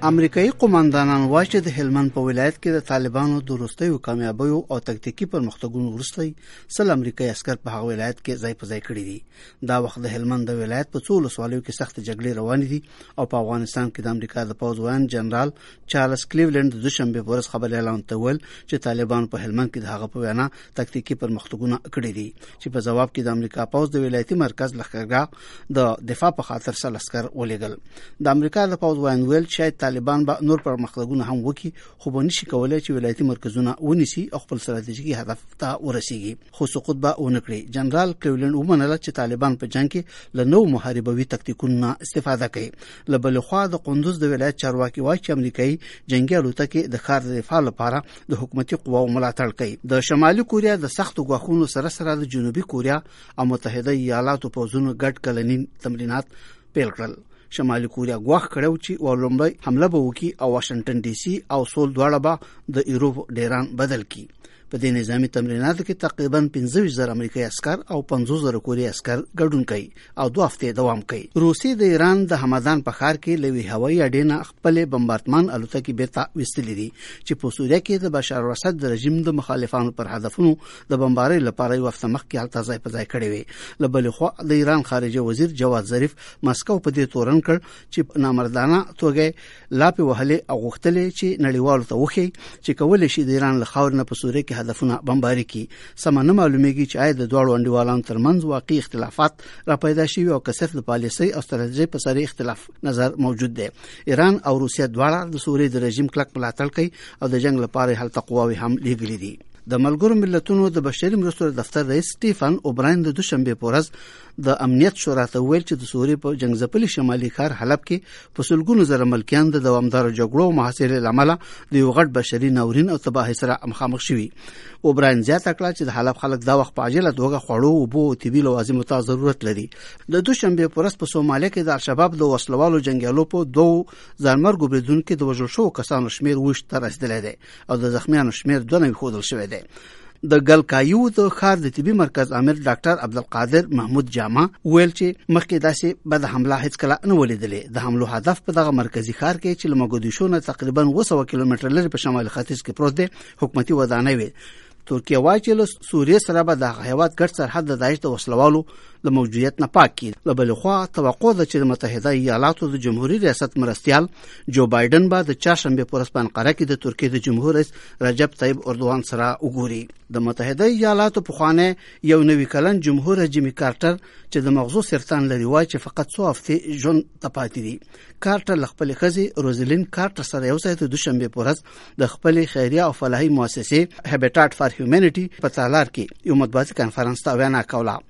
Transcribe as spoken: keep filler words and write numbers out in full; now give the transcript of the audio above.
امریکایي قوماندانان وایي چې د هلمند په ولایت کې د طالبانو د وروستیو کامیابیو او تکتیکي پرمختګونو وروسته سل امریکایي عسکر په هغه ولایت کې ځای په ځای کړي دي. دا وخت د هلمند د ولایت په څو ولسوالیو کې سخت جګړې روانې دي او په افغانستان کې د امریکا د پوځ وایان جنرال چارلز کلیولند د دوشنبه په ورځ خبر اعلان کړ چې طالبان په هلمند کې د هغه په وینا تکتیکي پرمختګونه کړي دي چې په جواب کې د امریکا پوځ د ولایتي مرکز لښکرګاه د دفاع په خاطر سل عسکر ولېږل. د امریکا د پوځ وایان ویل چې طالبان به نور پرمختګونه هم وکړي خو به نشي کولای چې ولایتي مرکزونه ونیسي او خپل ستراتیژیکي هدف ته ورسیږي خو سقوط به ونه کړي. جنرال کلیولند ومنله چې طالبان په جنگ کې له نوو محاربوي تکتیکونو استفاده کوي. له بلې خوا د قندوز د ولایت چارواکي وایي چې امریکایي جنگي الوتکې د ښار د دفاع لپاره د حکومتي قواو ملاتړ کوي. د شمالي کوریا د سختو ګواښونو سره سره د جنوبي کوریا او متحده ایالاتو پوځونو ګډ کلني تمرینات پیل کړل. شمالي کوریا ګواښ کړو چې ولومړی حمله به وکړي او واشنگټن ډي سي او سول دواړه به د ایروپ ډیران بدل کړي. په دې نظامی تمریناتو کې تقریبا پنځه ویشت زره امریکایي عسكر او پنځوس زره کوریایي عسكر ګډون کوي او دوه هفتې دوام کوي. روسي د ایران د همدان په ښار کې لوی هوایي اډې نه خپل بمبارډمان الوتکې بیرته وستلې دي چې په سوریه کې د بشار الاسد د رژیم د مخالفانو پر هدفونو د بمبارۍ لپاره یو هفته مخکې هلته ځای په ځای کړی وي. له بلې خوا د ایران خارجه وزیر جواد ظریف مسکو په دې تورن کړ چې نامردانه توګه لاپې وهلې او غوښتلې چې نړیوالو ته وښيي چې کولی شي د ایران له خاورې نه په سوریه کې هدفونه بمباري کی. سمه نه معلومیږي چې آیا د دواړو انډیوالانو ترمنځ واقعي اختلافات را پیدا شوي او که صرف د پالیسۍ او ستراتیژۍ په سر اختلاف نظر موجود دی. ایران او روسیه دواړه د سوریې د رژیم کلک ملاتړ کوي او د جنگ لپاره هلته قواوې هم لیږلي دي. د ملګرو ملتونو د بشري مرستو دفتر رئیس سټیفن اوبراین د دوشنبه په ورځ د امنیت شورا ته ویل چې د سوریې په جنگ ځپلي شمالي ښار حلب کې په سلګونو زره ملکیان د دوامدار جګړو او محاصرې له امله د یو غټ بشري ناورین او تباهۍ سره مخامخ شوي. اوبراین زیاته کړه چې د حلب خلک دا وخت په عاجله توګه خوړو اوبو او طبي لوازمو ته ضرورت لري. د دوشنبه په ورځ په سومالیا کې د الشباب د وسلوالو جنګیالو په دوه ځانمرګو بریدونکو د وژل شوو کسانو شمیر وشت ته رسیدلی دی او د زخمیانو شمیر دوه نوي ښودل شوی دی. د ګلکایو د ښار د طبي مرکز امیر ډاکټر عبدالقادر محمود جامع ویل چې مخکې داسې بد حمله هیڅ کله نه ولیدلې. د حملو هدف په دغه مرکزی ښار کې چې له مګدیشو نه تقریبا اوه سوه کیلومتر لرې په شمال ختیځ کې پروت دی حکومتي ودانۍ وي. ترکیه وایي چې له سوریې سره به د هیواد ګډ سرحد د داعش د وسلوالو له موجودیت نه پاک کړي. له بلې خوا توقع ده چې د متحده ایالاتو د جمهوریت ریاست مرستیال جو بایدن به د چهارشنبې په ورځ په انقره کې د ترکیې د جمهور رئیس رجب طیب اردوغان سره وګوري. د متحده ایالاتو پخوانی یو نوي کلن جمهور جیمي کارټر چې د مغزو سرطان لري وایي چې فقط څو هفتې ژوند ته پاتې دي. کارټر له خپلې ښځې روزلین کارټر سره یو ځای د دوشنبې په ورځ د خپلې خیریه او فلاحي مؤسسې هیبیټاټ فار هیومینټي په تالار کې یو مطبوعاتي کنفرانس ته وینا کوله.